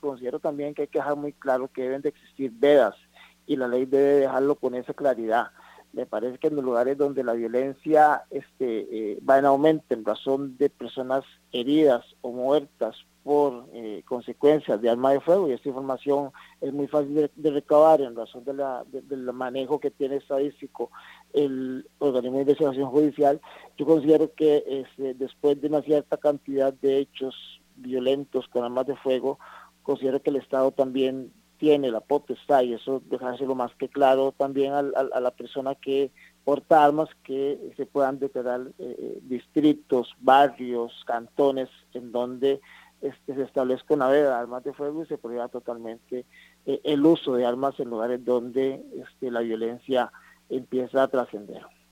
considero también que hay que dejar muy claro que deben de existir vedas y la ley debe dejarlo con esa claridad. Me parece que en los lugares donde la violencia va en aumento en razón de personas heridas o muertas por consecuencias de arma de fuego, y esta información es muy fácil de recabar en razón del manejo que tiene estadístico el organismo de investigación judicial, yo considero que después de una cierta cantidad de hechos violentos con armas de fuego, considero que el Estado también tiene la potestad, y eso dejárselo más que claro también a la persona que porta armas, que se puedan declarar distritos, barrios, cantones, en donde se establezca una veda de armas de fuego y se prohíba totalmente el uso de armas en lugares donde la violencia empieza a trascender.